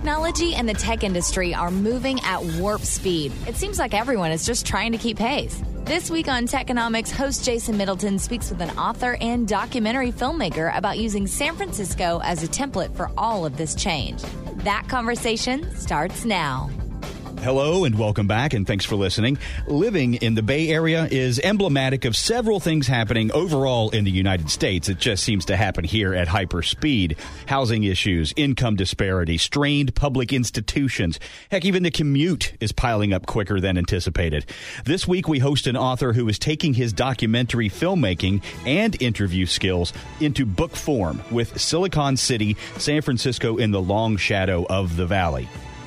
Technology and the tech industry are moving at warp speed. It seems like everyone is just trying to keep pace. This week on Techonomics, host Jason Middleton speaks with an author and documentary filmmaker about using San Francisco as a template for all of this change. That conversation starts now. Hello and welcome back, and thanks for listening. Living in the Bay Area is emblematic of several things happening overall in the United States. It just seems to happen here at hyper speed. Housing issues, income disparity, strained public institutions. Heck, even the commute is piling up quicker than anticipated. This week, we host an author who is taking his documentary filmmaking and interview skills into book form with Silicon City, San Francisco in the long shadow of the valley.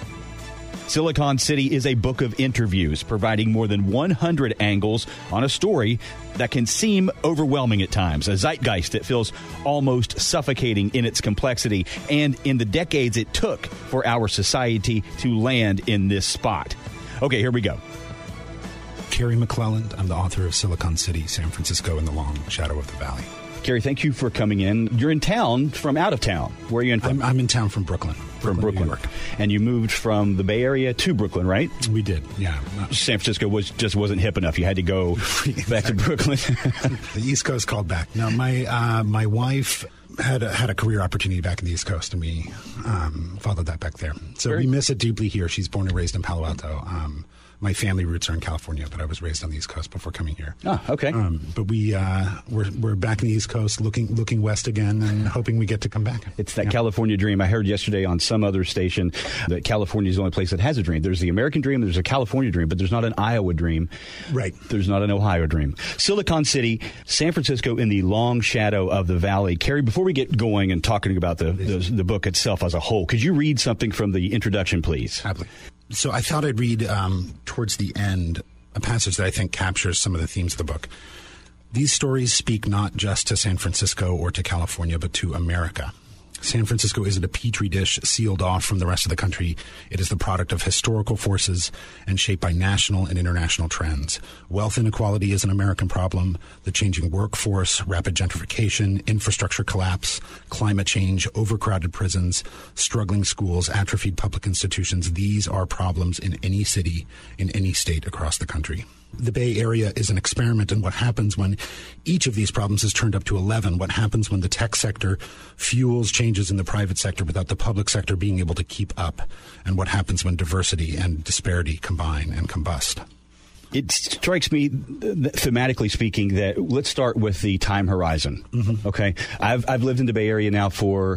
Silicon City is a book of interviews, providing more than 100 angles on a story that can seem overwhelming at times, a zeitgeist that feels almost suffocating in its complexity and in the decades it took for our society to land in this spot. Okay, here we go. Kerry McClelland. I'm the author of Silicon City, San Francisco in the long shadow of the valley. Kerry, thank you for coming in. You're in town from out of town. Where are you in from? I'm in town from Brooklyn. From Brooklyn. New York. And you moved from the Bay Area to Brooklyn, right? We did, yeah. San Francisco just wasn't hip enough. You had to go back to Brooklyn. The East Coast called back. No, my wife had a career opportunity back in the East Coast, and we followed that back there. So we miss it deeply here. She's born and raised in Palo Alto. My family roots are in California, but I was raised on the East Coast before coming here. Oh, okay. But we're back in the East Coast, looking west again, and hoping we get to come back. It's that California dream. I heard yesterday on some other station that California is the only place that has a dream. There's the American dream, there's a California dream, but there's not an Iowa dream. Right. There's not an Ohio dream. Silicon City, San Francisco in the long shadow of the valley. Kerry, before we get going and talking about the book itself as a whole, could you read something from the introduction, please? Happily. So I thought I'd read towards the end a passage that I think captures some of the themes of the book. These stories speak not just to San Francisco or to California, but to America. San Francisco isn't a petri dish sealed off from the rest of the country. It is the product of historical forces and shaped by national and international trends. Wealth inequality is an American problem. The changing workforce, rapid gentrification, infrastructure collapse, climate change, overcrowded prisons, struggling schools, atrophied public institutions. These are problems in any city, in any state across the country. The Bay Area is an experiment in what happens when each of these problems is turned up to 11, what happens when the tech sector fuels changes in the private sector without the public sector being able to keep up, and what happens when diversity and disparity combine and combust. It strikes me, thematically speaking, that let's start with the time horizon. Mm-hmm. Okay, I've lived in the Bay Area now for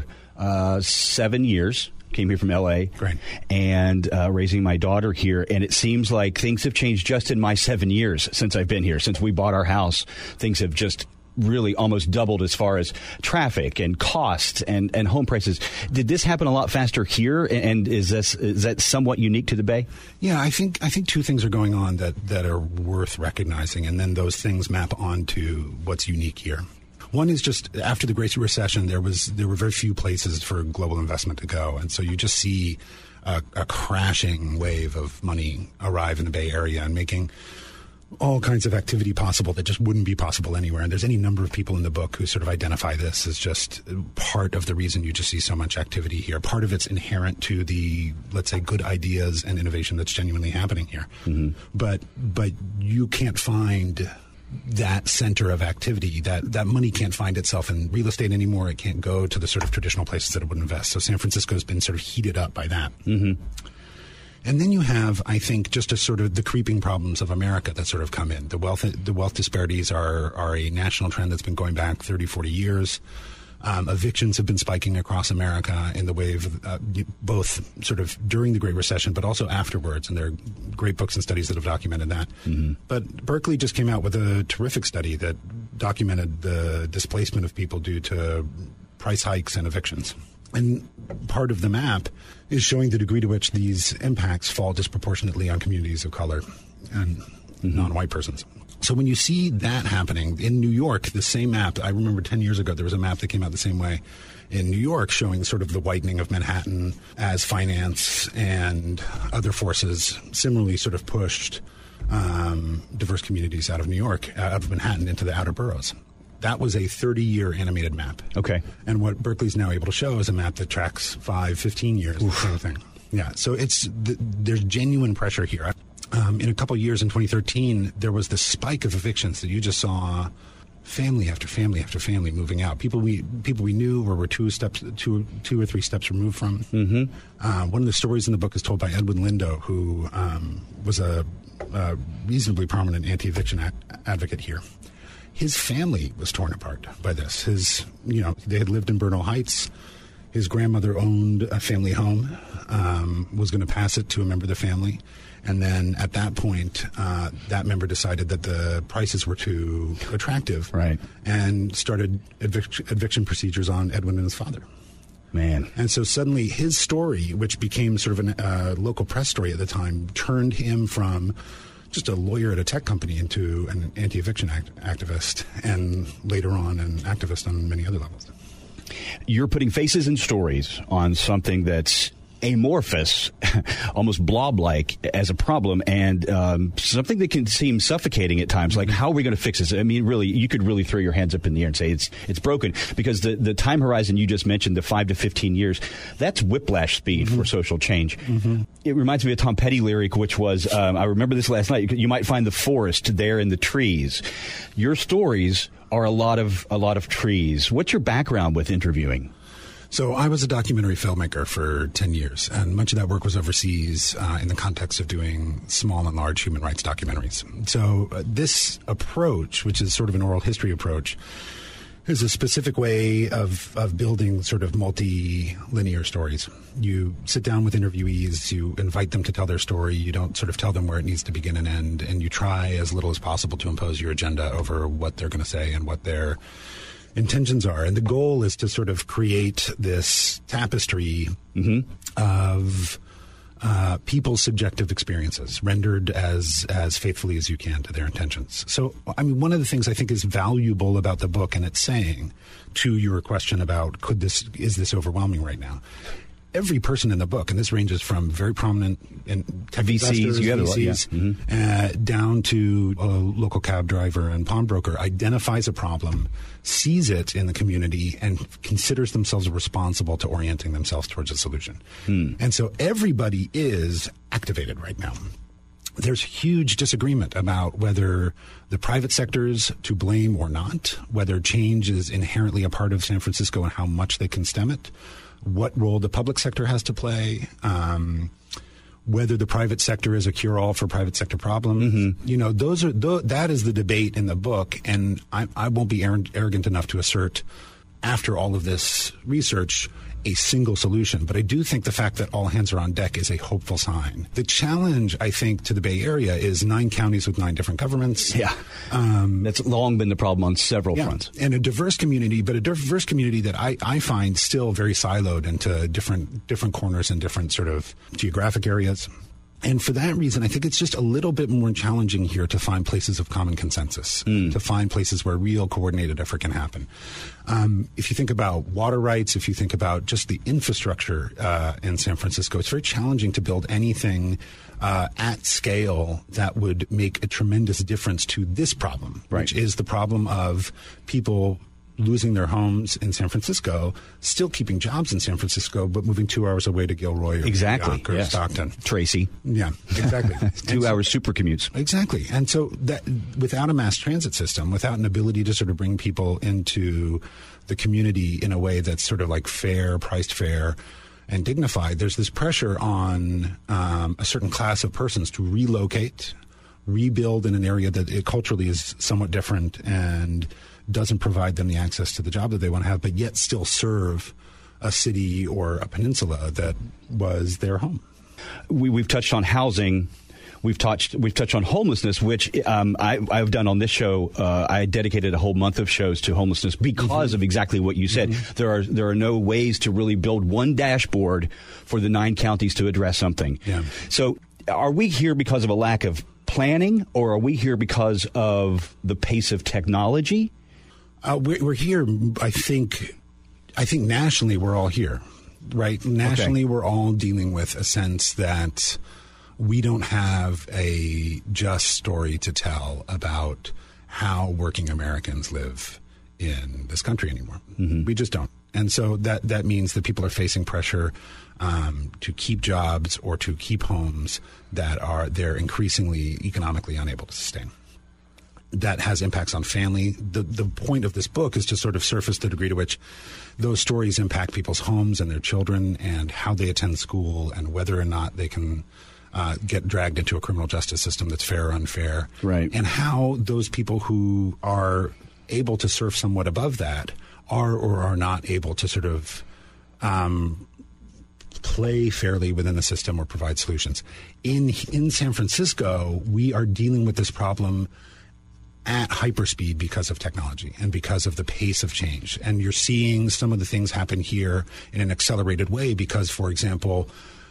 7 years. Came here from L.A. Great. And raising my daughter here. And it seems like things have changed just in my 7 years since I've been here. Since we bought our house, things have just really almost doubled as far as traffic and costs and home prices. Did this happen a lot faster here? And is that somewhat unique to the Bay? Yeah, I think two things are going on that are worth recognizing. And then those things map onto what's unique here. One is just after the Great Recession, there were very few places for global investment to go. And so you just see a crashing wave of money arrive in the Bay Area and making all kinds of activity possible that just wouldn't be possible anywhere. And there's any number of people in the book who sort of identify this as just part of the reason you just see so much activity here. Part of it's inherent to the, let's say, good ideas and innovation that's genuinely happening here. Mm-hmm. But you can't find that center of activity. That money can't find itself in real estate anymore. It can't go to the sort of traditional places that it would invest. So San Francisco has been sort of heated up by that. Mm-hmm. And then you have, I think, just a sort of the creeping problems of America that sort of come in. The wealth disparities are a national trend that's been going back 30, 40 years. Evictions have been spiking across America in the wave, both sort of during the Great Recession, but also afterwards. And there are great books and studies that have documented that. Mm-hmm. But Berkeley just came out with a terrific study that documented the displacement of people due to price hikes and evictions. And part of the map is showing the degree to which these impacts fall disproportionately on communities of color and non-white persons. So when you see that happening in New York, the same map, I remember 10 years ago, there was a map that came out the same way in New York showing sort of the whitening of Manhattan as finance and other forces similarly sort of pushed diverse communities out of New York, out of Manhattan into the outer boroughs. That was a 30-year animated map. Okay. And what Berkeley's now able to show is a map that tracks 5, 15 years, kind of thing. Yeah, so there's genuine pressure here. In a couple of years in 2013, there was this spike of evictions that you just saw family after family after family moving out. People we knew or were two or three steps removed from. Mm-hmm. One of the stories in the book is told by Edwin Lindo, who was a reasonably prominent anti-eviction advocate here. His family was torn apart by this. They had lived in Bernal Heights. His grandmother owned a family home, was going to pass it to a member of the family. And then at that point, that member decided that the prices were too attractive, right, and started eviction procedures on Edwin and his father. Man. And so suddenly his story, which became sort of a local press story at the time, turned him from just a lawyer at a tech company into an anti-eviction activist, and later on an activist on many other levels. You're putting faces and stories on something that's amorphous, almost blob-like as a problem, and something that can seem suffocating at times. Like, how are we going to fix this? I mean, really, you could really throw your hands up in the air and say it's broken, because the time horizon you just mentioned, the 5 to 15 years, that's whiplash speed for social change. Mm-hmm. It reminds me of a Tom Petty lyric, which was, I remember this last night, you might find the forest there in the trees. Your stories are a lot of trees. What's your background with interviewing? So I was a documentary filmmaker for 10 years, and much of that work was overseas in the context of doing small and large human rights documentaries. So this approach, which is sort of an oral history approach, is a specific way of building sort of multi-linear stories. You sit down with interviewees, you invite them to tell their story, you don't sort of tell them where it needs to begin and end, and you try as little as possible to impose your agenda over what they're going to say and what their intentions are. And the goal is to sort of create this tapestry of people's subjective experiences rendered as faithfully as you can to their intentions. So, I mean, one of the things I think is valuable about the book, and it's saying to your question about is this overwhelming right now? Every person in the book, and this ranges from very prominent tech investors, VCs, down to a local cab driver and pawnbroker, identifies a problem, sees it in the community, and considers themselves responsible to orienting themselves towards a solution. And so everybody is activated right now. There's huge disagreement about whether the private sector is to blame or not, whether change is inherently a part of San Francisco and how much they can stem it, what role the public sector has to play, whether the private sector is a cure-all for private sector problems. Mm-hmm. You know, that is the debate in the book, and I won't be arrogant enough to assert, after all of this research, a single solution. But I do think the fact that all hands are on deck is a hopeful sign. The challenge, I think, to the Bay Area is 9 counties with 9 different governments. Yeah. That's long been the problem on several fronts. And a diverse community, but a diverse community that I find still very siloed into different corners and different sort of geographic areas. And for that reason, I think it's just a little bit more challenging here to find places of common consensus, to find places where real coordinated effort can happen. If you think about water rights, if you think about just the infrastructure in San Francisco, it's very challenging to build anything at scale that would make a tremendous difference to this problem, which is the problem of people losing their homes in San Francisco, still keeping jobs in San Francisco, but moving 2 hours away to Gilroy or Stockton. Tracy. Yeah, exactly. 2 hours super commutes. Exactly. And so that without a mass transit system, without an ability to sort of bring people into the community in a way that's sort of like fair, priced fair, and dignified, there's this pressure on a certain class of persons to relocate, rebuild in an area that culturally is somewhat different and doesn't provide them the access to the job that they want to have, but yet still serve a city or a peninsula that was their home. We've touched on housing. We've touched on homelessness, which I've done on this show. I dedicated a whole month of shows to homelessness because of exactly what you said. There are no ways to really build one dashboard for the 9 counties to address something. Yeah. So are we here because of a lack of planning, or are we here because of the pace of technology? We're here, I think nationally we're all here, right? Nationally, we're all dealing with a sense that we don't have a just story to tell about how working Americans live in this country anymore. Mm-hmm. We just don't. And so that means that people are facing pressure to keep jobs or to keep homes that they're increasingly economically unable to sustain. That has impacts on family. The point of this book is to sort of surface the degree to which those stories impact people's homes and their children and how they attend school and whether or not they can get dragged into a criminal justice system that's fair or unfair. Right. And how those people who are able to surf somewhat above that are or are not able to sort of play fairly within the system or provide solutions. In San Francisco, we are dealing with this problem at hyperspeed because of technology and because of the pace of change. And you're seeing some of the things happen here in an accelerated way because, for example,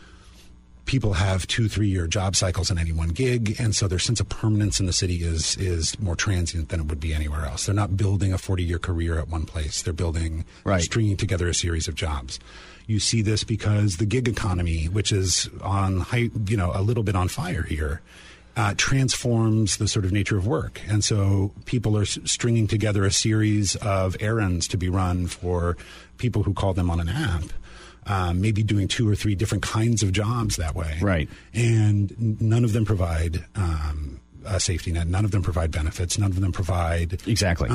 people have 2-3 year job cycles in any one gig, and so their sense of permanence in the city is more transient than it would be anywhere else. They're not building a 40-year career at one place. They're stringing together a series of jobs. You see this because the gig economy, which is on a little bit on fire here, transforms the sort of nature of work. And so people are stringing together a series of errands to be run for people who call them on an app, maybe doing 2 or 3 different kinds of jobs that way. Right. And none of them provide a safety net. None of them provide benefits. None of them provide... Exactly.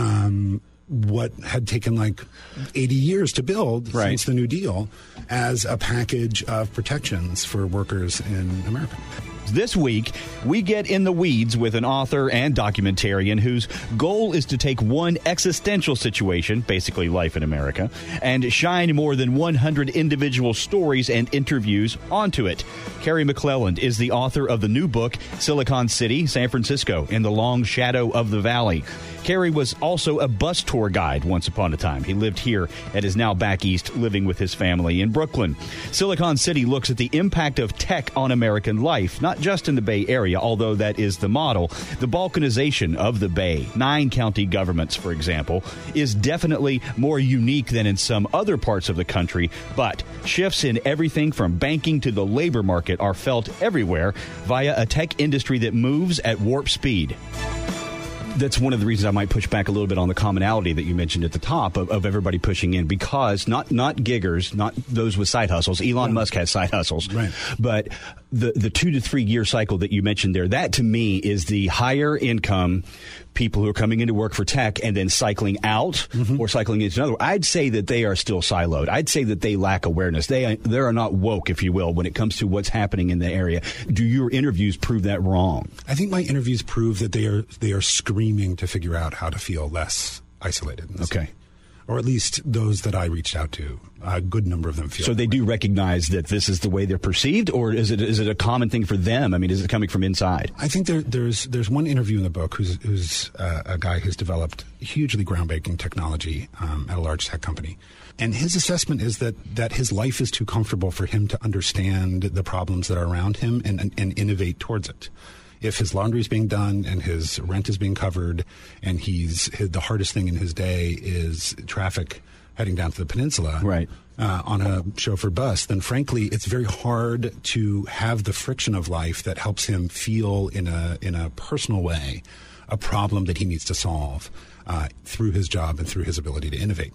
What had taken like 80 years to build since the New Deal as a package of protections for workers in America. This week, we get in the weeds with an author and documentarian whose goal is to take one existential situation, basically life in America, and shine more than 100 individual stories and interviews onto it. Carey McClelland is the author of the new book, Silicon City, San Francisco, in the Long Shadow of the Valley. Carey was also a bus tour guide once upon a time. He lived here and is now back east living with his family in Brooklyn. Silicon City looks at the impact of tech on American life, not just in the Bay Area, although that is the model. The balkanization of the Bay, 9 county governments, for example, is definitely more unique than in some other parts of the country, but shifts in everything from banking to the labor market are felt everywhere via a tech industry that moves at warp speed. That's one of the reasons I might push back a little bit on the commonality that you mentioned at the top of everybody pushing in, because not giggers, not those with side hustles. Elon Musk has side hustles. Right. But the 2 to 3 year cycle that you mentioned there, that to me is the higher income people who are coming into work for tech and then cycling out or cycling into another. I'd say that they are still siloed. I'd say that they lack awareness. They are not woke, if you will, when it comes to what's happening in the area. Do your interviews prove that wrong? I think my interviews prove that they are screaming to figure out how to feel less isolated in the city. Or at least those that I reached out to, a good number of them feel. So they do recognize that this is the way they're perceived, or is it a common thing for them? I mean, is it coming from inside? I think there's one interview in the book who's a guy who's developed hugely groundbreaking technology at a large tech company. And his assessment is that his life is too comfortable for him to understand the problems that are around him and innovate towards it. If his laundry is being done and his rent is being covered and the hardest thing in his day is traffic heading down to the peninsula on a chauffeured bus, then frankly, it's very hard to have the friction of life that helps him feel in a personal way a problem that he needs to solve through his job and through his ability to innovate.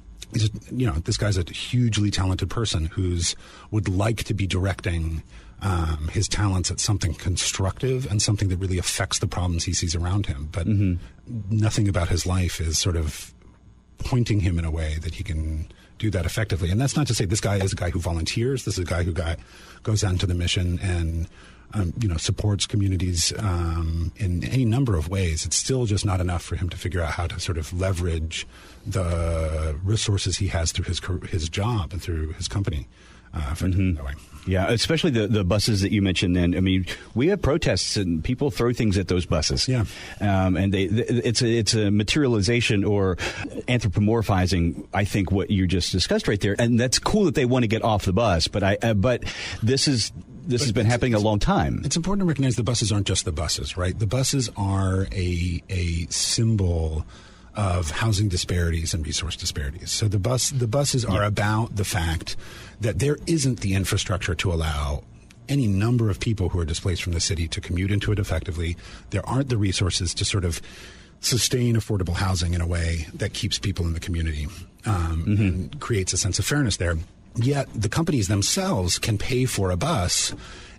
This guy's a hugely talented person would like to be directing his talents at something constructive and something that really affects the problems he sees around him. But nothing about his life is sort of pointing him in a way that he can do that effectively. And that's not to say this guy is a guy who volunteers. This is a guy who goes out into the mission and supports communities in any number of ways. It's still just not enough for him to figure out how to sort of leverage the resources he has through his job and through his company. That way. Yeah, especially the buses that you mentioned then. I mean, we have protests and people throw things at those buses. Yeah. And it's a materialization or anthropomorphizing, I think, what you just discussed right there. And that's cool that they want to get off the bus. But this has been happening a long time. It's important to recognize the buses aren't just the buses, right? The buses are a symbol of housing disparities and resource disparities. So the buses are about the fact that there isn't the infrastructure to allow any number of people who are displaced from the city to commute into it effectively. There aren't the resources to sort of sustain affordable housing in a way that keeps people in the community and creates a sense of fairness there. Yet the companies themselves can pay for a bus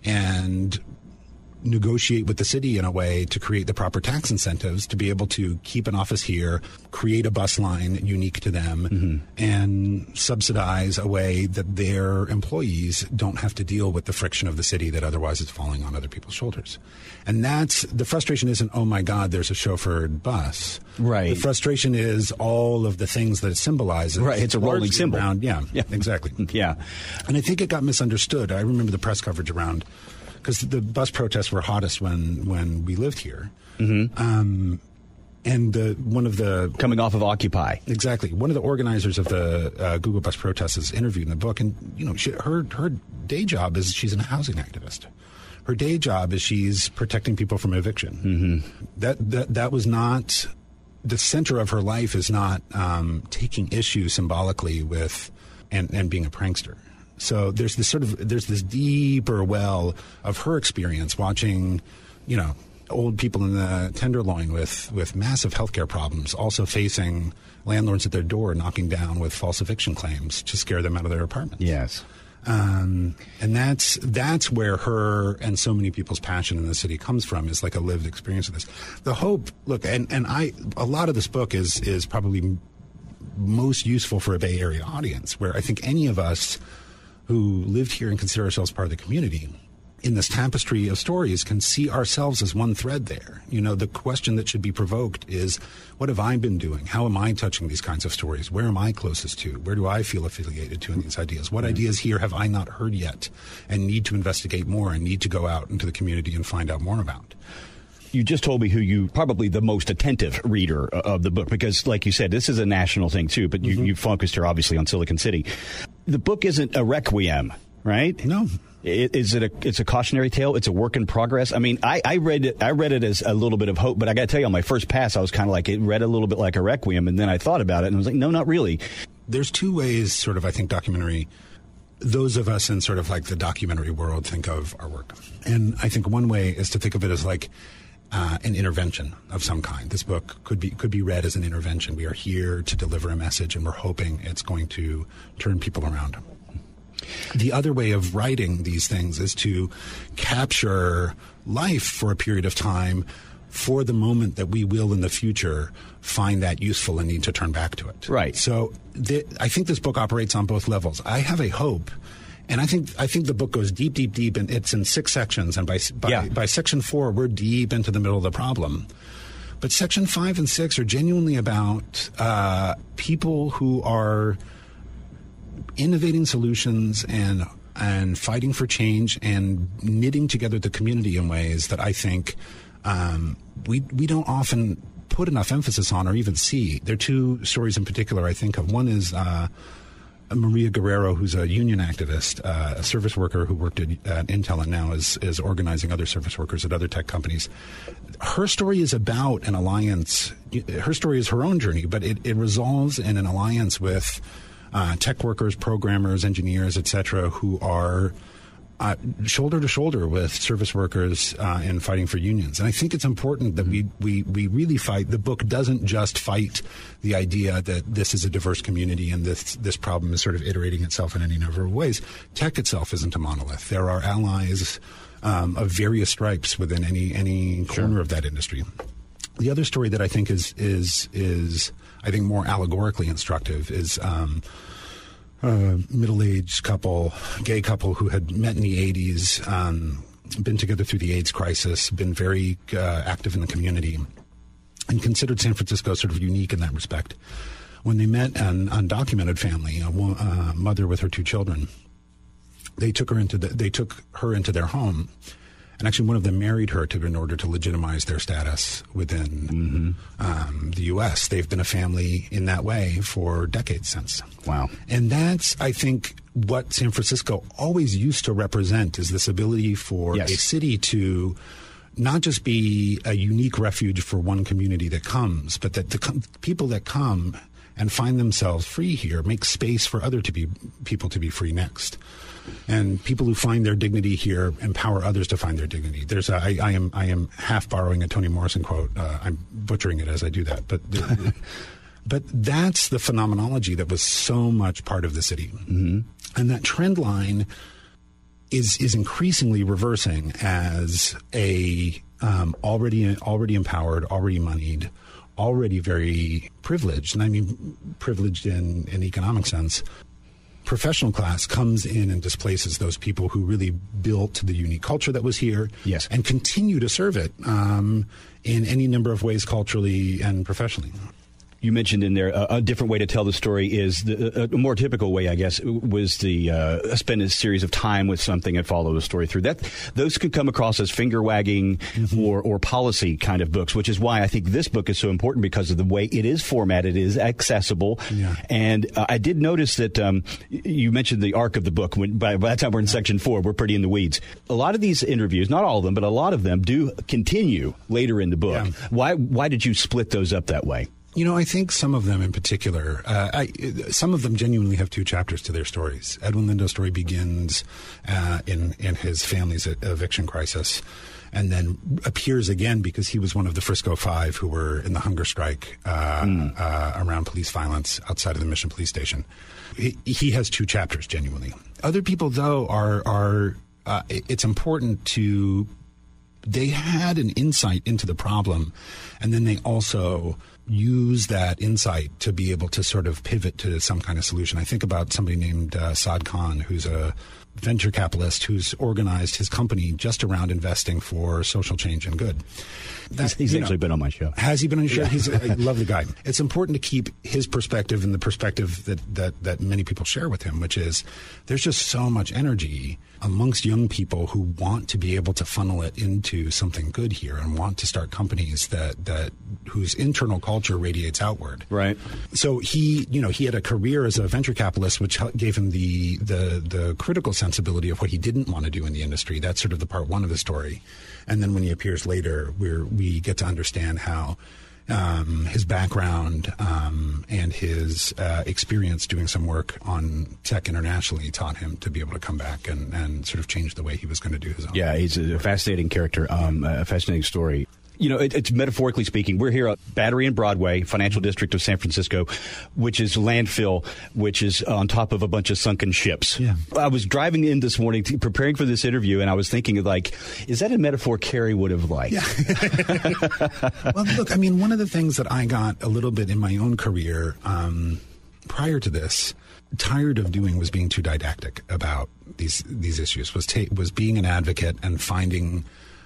and negotiate with the city in a way to create the proper tax incentives to be able to keep an office here, create a bus line unique to them, and subsidize a way that their employees don't have to deal with the friction of the city that otherwise is falling on other people's shoulders. And that's the frustration. Isn't, oh my God, there's a chauffeured bus. Right. The frustration is all of the things that it symbolizes. Right. It's a rolling symbol. Yeah, exactly. Yeah. And I think it got misunderstood. I remember the press coverage around, because the bus protests were hottest when we lived here. And one of the... Coming off of Occupy. Exactly. One of the organizers of the Google Bus protests is interviewed in the book. And, her day job is she's a housing activist. Her day job is she's protecting people from eviction. That was not... The center of her life is not taking issue symbolically with and being a prankster. So there's this deeper well of her experience watching, old people in the Tenderloin with massive healthcare problems, also facing landlords at their door knocking down with false eviction claims to scare them out of their apartments. Yes. And that's where her and so many people's passion in the city comes from, is like a lived experience of this. The hope, look, a lot of this book is probably most useful for a Bay Area audience, where I think any of us who lived here and consider ourselves part of the community in this tapestry of stories can see ourselves as one thread there. The question that should be provoked is, what have I been doing? How am I touching these kinds of stories? Where am I closest to? Where do I feel affiliated to in these ideas? What ideas here have I not heard yet and need to investigate more and need to go out into the community and find out more about? You just told me who you probably the most attentive reader of the book, because like you said, this is a national thing too, but you focused here obviously on Silicon City. The book isn't a requiem, right? No. It's a cautionary tale. It's a work in progress. I mean, I read it as a little bit of hope, but I got to tell you, on my first pass, I was kind of like, it read a little bit like a requiem. And then I thought about it and I was like, no, not really. There's two ways sort of, I think, those of us in sort of like the documentary world think of our work. And I think one way is to think of it as like an intervention of some kind. This book could be read as an intervention. We are here to deliver a message, and we're hoping it's going to turn people around. The other way of writing these things is to capture life for a period of time for the moment that we will in the future find that useful and need to turn back to it. Right. So I think this book operates on both levels. I have a hope, and I think the book goes deep, and it's in 6 sections. And by section 4, we're deep into the middle of the problem. But section 5 and 6 are genuinely about people who are innovating solutions and fighting for change and knitting together the community in ways that I think we don't often put enough emphasis on or even see. There are 2 stories in particular I think of. One is Maria Guerrero, who's a union activist, a service worker who worked at Intel and now is organizing other service workers at other tech companies. Her story is about an alliance. Her story is her own journey, but it resolves in an alliance with tech workers, programmers, engineers, etc., who are shoulder to shoulder with service workers in fighting for unions. And I think it's important that we really fight. The book doesn't just fight the idea that this is a diverse community and this problem is sort of iterating itself in any number of ways. Tech itself isn't a monolith. There are allies of various stripes within any corner of that industry. The other story that I think is I think more allegorically instructive is middle-aged couple, gay couple who had met in the 80s, been together through the AIDS crisis, been very active in the community, and considered San Francisco sort of unique in that respect. When they met an undocumented family, a mother with her 2 children, they took her into their home. And actually, one of them married her in order to legitimize their status within the U.S. They've been a family in that way for decades since. Wow. And that's, I think, what San Francisco always used to represent, is this ability for a city to not just be a unique refuge for one community that comes, but that the people that come and find themselves free here, make space for people to be free next. And people who find their dignity here empower others to find their dignity. I am half borrowing a Toni Morrison quote. I'm butchering it as I do that, but but that's the phenomenology that was so much part of the city, and that trend line is increasingly reversing as a already empowered, already moneyed, already very privileged, and I mean privileged in an economic sense, professional class comes in and displaces those people who really built the unique culture that was here, yes, and continue to serve it in any number of ways, culturally and professionally. You mentioned in there a different way to tell the story is a more typical way, I guess, was the spend a series of time with something and follow the story through. Those could come across as finger wagging or policy kind of books, which is why I think this book is so important because of the way it is formatted. It is accessible. Yeah. And I did notice that you mentioned the arc of the book. By the time we're in section 4, we're pretty in the weeds. A lot of these interviews, not all of them, but a lot of them do continue later in the book. Yeah. Why did you split those up that way? You know, I think some of them in particular, some of them genuinely have 2 chapters to their stories. Edwin Lindo's story begins in his family's eviction crisis and then appears again because he was one of the Frisco 5 who were in the hunger strike around police violence outside of the Mission Police Station. He has 2 chapters, genuinely. Other people, though, are it's important to... They had an insight into the problem, and then they also use that insight to be able to sort of pivot to some kind of solution. I think about somebody named Saad Khan, who's a venture capitalist who's organized his company just around investing for social change and good. He's actually been on my show. Has he been on your show? Yeah. He's a lovely guy. It's important to keep his perspective and the perspective that many people share with him, which is there's just so much energy amongst young people who want to be able to funnel it into something good here and want to start companies that whose internal culture radiates outward. Right. So he had a career as a venture capitalist, which gave him the critical sensibility of what he didn't want to do in the industry. That's sort of the part 1 of the story. And then when he appears later, we get to understand how his background and his experience doing some work on tech internationally taught him to be able to come back and sort of change the way he was going to do his own. Yeah, he's a fascinating character, a fascinating story. You know, it's metaphorically speaking, we're here at Battery and Broadway, financial district of San Francisco, which is landfill, which is on top of a bunch of sunken ships. Yeah. I was driving in this morning preparing for this interview, and I was thinking, like, is that a metaphor Carrie would have liked? Yeah. Well, look, I mean, one of the things that I got a little bit in my own career prior to this, tired of doing was being too didactic about these issues, was being an advocate and finding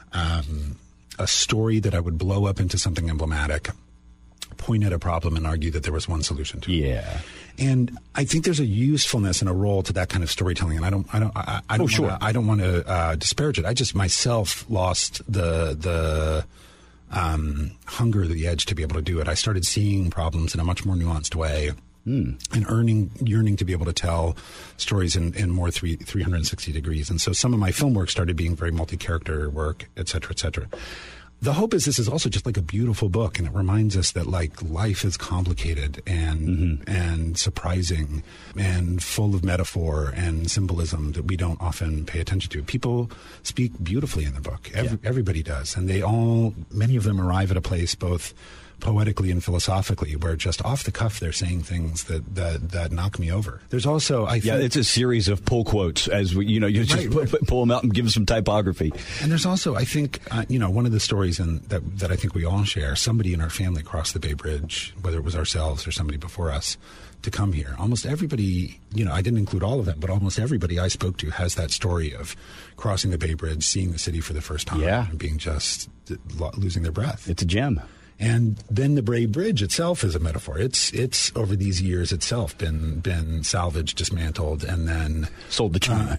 a story that I would blow up into something emblematic, point at a problem and argue that there was one solution to it. Yeah. And I think there's a usefulness and a role to that kind of storytelling. And I don't want to disparage it. I just myself lost the hunger, the edge to be able to do it. I started seeing problems in a much more nuanced way. And yearning to be able to tell stories in more 360 degrees. And so some of my film work started being very multi-character work, et cetera, et cetera. The hope is this is also just like a beautiful book, and it reminds us that like life is complicated and surprising and full of metaphor and symbolism that we don't often pay attention to. People speak beautifully in the book. Everybody does. And many of them arrive at a place both poetically and philosophically, where just off the cuff they're saying things that knock me over. There's also, I think, it's a series of pull quotes as we, you just pull them out and give them some typography. And there's also, I think, one of the stories that I think we all share. Somebody in our family crossed the Bay Bridge, whether it was ourselves or somebody before us, to come here. Almost everybody, I didn't include all of them, but almost everybody I spoke to has that story of crossing the Bay Bridge, seeing the city for the first time, and being just losing their breath. It's a gem. And then the Bay Bridge itself is a metaphor. It's over these years itself been salvaged, dismantled, and then sold to China.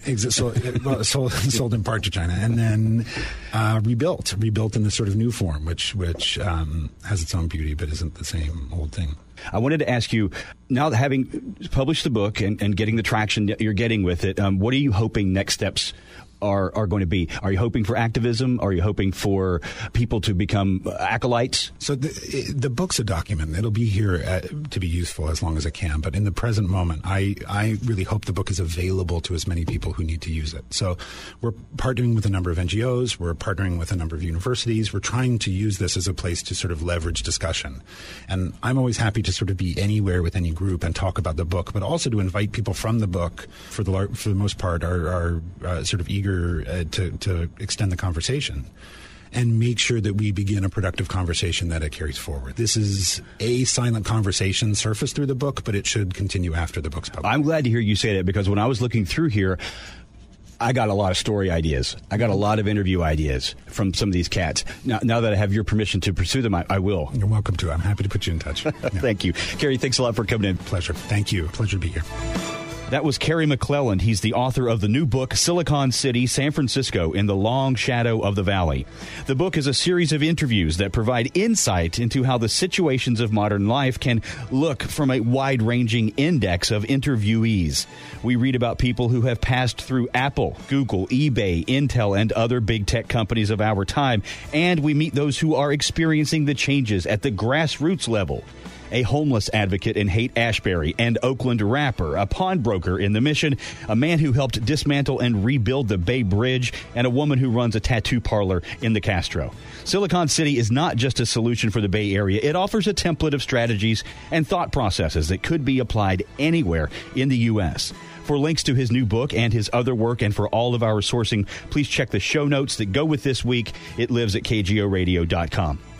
Sold in part to China, and then rebuilt in this sort of new form, which has its own beauty, but isn't the same old thing. I wanted to ask you, now that having published the book and getting the traction that you're getting with it, what are you hoping next steps are going to be? Are you hoping for activism? Are you hoping for people to become acolytes? So the book's a document. It'll be here to be useful as long as it can. But in the present moment, I really hope the book is available to as many people who need to use it. So we're partnering with a number of NGOs. We're partnering with a number of universities. We're trying to use this as a place to sort of leverage discussion. And I'm always happy to sort of be anywhere with any group and talk about the book, but also to invite people from the book, for the most part, are sort of eager to extend the conversation and make sure that we begin a productive conversation that it carries forward. This is a silent conversation surfaced through the book, but it should continue after the book's published. I'm glad to hear you say that, because when I was looking through here, I got a lot of story ideas. I got a lot of interview ideas from some of these cats. Now that I have your permission to pursue them, I will. You're welcome to. I'm happy to put you in touch. Yeah. Thank you. Kerry, thanks a lot for coming in. Pleasure. Thank you. Pleasure to be here. That was Kerry McClelland. He's the author of the new book, Silicon City, San Francisco in the Long Shadow of the Valley. The book is a series of interviews that provide insight into how the situations of modern life can look from a wide-ranging index of interviewees. We read about people who have passed through Apple, Google, eBay, Intel, and other big tech companies of our time, and we meet those who are experiencing the changes at the grassroots level. A homeless advocate in Haight-Ashbury and Oakland rapper, a pawnbroker in the Mission, a man who helped dismantle and rebuild the Bay Bridge, and a woman who runs a tattoo parlor in the Castro. Silicon City is not just a solution for the Bay Area. It offers a template of strategies and thought processes that could be applied anywhere in the U.S. For links to his new book and his other work, and for all of our sourcing, please check the show notes that go with this week. It lives at kgoradio.com.